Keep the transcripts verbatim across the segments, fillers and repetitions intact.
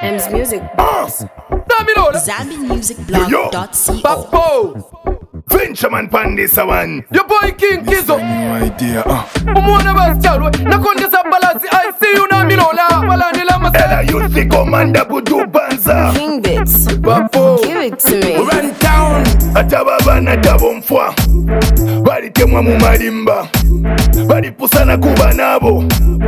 M's Music Boss. Zambi Music Blog dot co. Ventureman Pandis one. Your boy King Kizo. No idea. Uh. Umwana basichalo. Nakondesa balasi. I see you na milola. Wala nila masala. Ela youth the commander budu banza. King Bits. Papo. Give it to me. Run down. Atababa na tabomfwa. Bali temwa mu malimba. Bali pusana kuba nabo.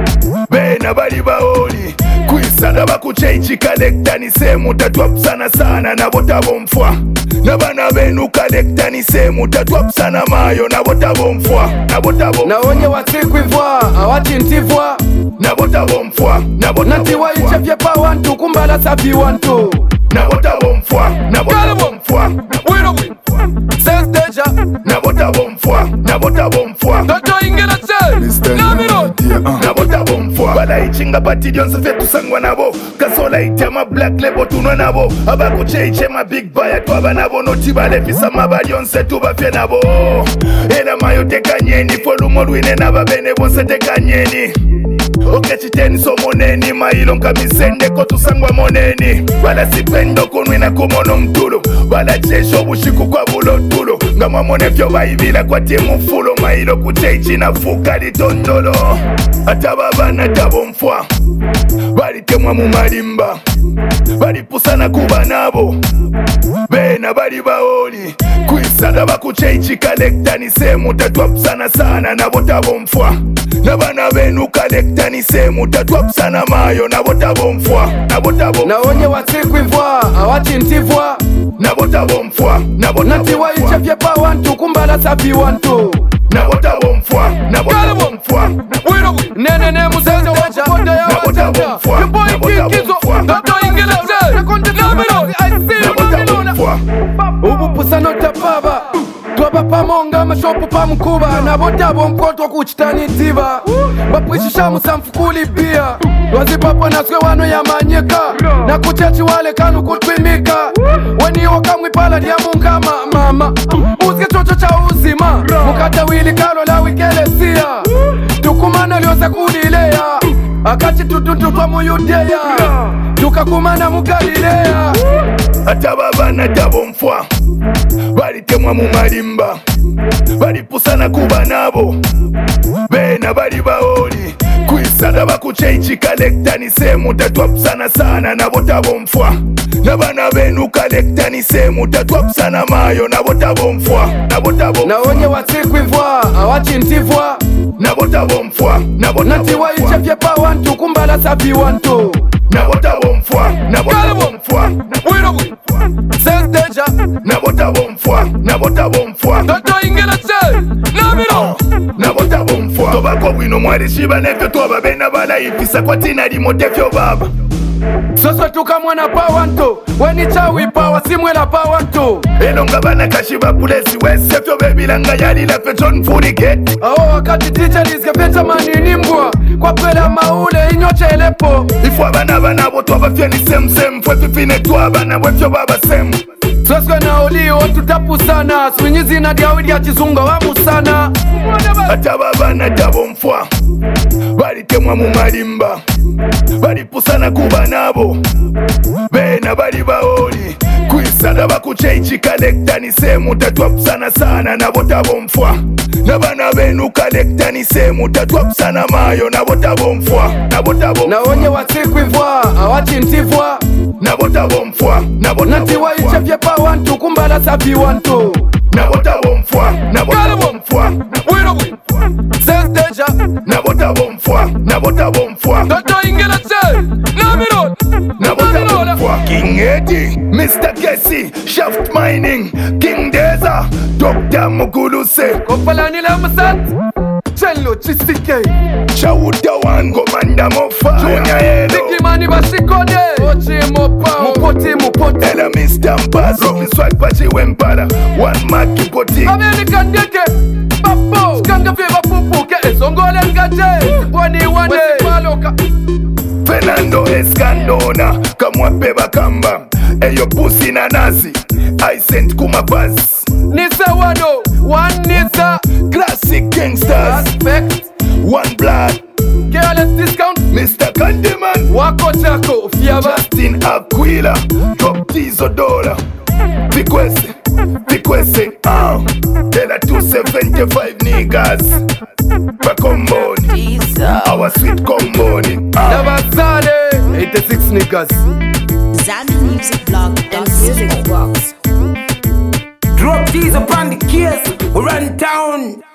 Bena bali baoli. Kuisana bakuchechi kolekta ni semu tatwap sana sana na botabomfwa. Nabana benu kolekta ni semu tatwap sana mayo na botabomfwa. Na botabomfwa. Na onye watikwivwa, awati ntivwa. Na botabomfwa. Na botabomfwa. Nati wa ichefye pa wantu kumbala sabi wantu. Na botabomfwa. Na botabomfwa. Wino wino. Sense danger. Na botabomfwa. Na botabomfwa. Toto ingela che. Na mino. Na botabomfwa. Bala ichinga pati dionse fetu sangwa nabo. Kasola itema black label tunwa nabo. Abako cheche ma big buyer twaba nabo. Notiba lefisa maba dionse tuba fe nabo. Ena mayo teka nyeni. Folumo luine naba bene bonse teka nyeni. Oke chiteni so moneni. Mailo nkamisende kotu sangwa moneni. Bala sipendo kunwina kumono mtulo. Bala chesho bushiku kwa bulo tulo. Ngama mone vyo baibila kwa timu fulo. Mailo kuchechi na fuka litondolo. Atababa na tabomfwa. Bali temwa mu malimba. Bali pusana kuba nabo. Bena bali baoli. Kuisana bakuchechi kolekta ni semu tatwap sana sana na botabomfwa. Nabana benu kolekta ni semu tatwap sana mayo na botabomfwa. Na botabomfwa. Na onye watikwivwa, awati ntivwa. Na botabomfwa. Na botabomfwa. Nati wa ichefye pa wantu kumbala sabi wantu. Na botabomfwa. Na botabomfwa. Wino wino. Nene ne musende wacha. Na botabomfwa. Your boy King Kizo. Toto ingela che. Na mino. I see you na milola. Ubu pusano tapaba. Twaba pamonga mashopu pa mkuba. Na botabo mkoto kuchitani tiba. Bapwishisha musamfukuli pia. Wazi papo naswe wano ya manyeka. Na kuchachi wale kanu kutwimika. Weni wakamwi pala diya mungama mama. Uzke chocho cha uzima. Mukata wili kalo la wikele siya. Tukumana lioza kudilea. Akachi tutuntu kwa muyudeya. Tukakumana mugalilea. Atababa na tabomfwa. Bali temwa mu malimba. Bali pusana kuba nabo. Bena bali baoli. Kuisana bakuchechi kolekta ni semu tatwap sana sana na botabomfwa. Nabana benu kolekta ni semu tatwap sana mayo na botabomfwa. Na botabomfwa. Na onye watikwivwa, awati ntivwa. Na botabomfwa. Na botabomfwa. Nati wa ichefye pa wantu kumbala sabi wantu. Na botabomfwa. Na botabomfwa. Wino wino. Sense danger. Na botabomfwa. Na botabomfwa. Toto ingela che. Na mino. Na botabomfwa. Tobako bwino mwari shiba nefyo tuwa bena bala ifisa kwa tina limotefyo baba. Soso tuka mwana pa wantu. Weni chawi pa wasimwela pa wantu. Elonga bana kashiba pulesi wesefyo bebilanga yali la feton furigeti. Aho wakati teacher liske peta manini mbwa. Kwa pwela maule inyoche elepo. Ifwa bana bana botu wabafya ni sem sem. Fwe pipine tuwa bana wefyo baba sem. Soswe na olio tutapu sana. Swinyizi na diawidi ya chizunga wamu sana. Atababa na tabomfwa. Bali temwa mu malimba. Bali pusana kuba nabo. Bena bali baoli. Kuisana bakuchechi kolekta ni semu tatwap sana sana na botabomfwa. Nabana benu kolekta ni semu tatwap sana mayo na botabomfwa. Na botabomfwa. Na onye watikwivwa, awati ntivwa. Na botabomfwa. Na botabomfwa. Nati wa ichefye pa wantu kumbala sabi wantu. Na botabomfwa. Na botabomfwa. Wino wino. Sense danger. Na botabomfwa. Na botabomfwa. Toto ingela che. Na mino. Na botabomfwa. King Eddie, Mister Kessie, Shaft Mining, King Deza, Doctor Muguluse, Kopalani la masat. Chello chisike. Chawuda One, Commander Mofa, Junior Yellow, Bigi mani basikode. Ochi mopa. Mupoti mupoti. Ella Mister Mpaz, Robin Swag Pachi Wempara, One Maki Poti, American deke. Papo. Skanga feva pupu. Ke esongole ngaje. Wani wane. Wesipaloka. Fernando Escandona, Kamwape Bakamba, Eyo Pussy na Nazi, I sent Kumabaz, Nisa wano. One Nisa. Classic Gangsters, Respect. One Blood, Careless discount. Mister Candyman, Wako Chako, Fiaba, Justin Aquila, Top Tizo Dollar, Vikwese, Vikwese, ah, Tela two seventy-five niggas, Bakomboni, our sweet Komboni, ah. Nabasale, eighty-six niggas. Zambi Music Blog dot music box. Drop these upon the case, we run town.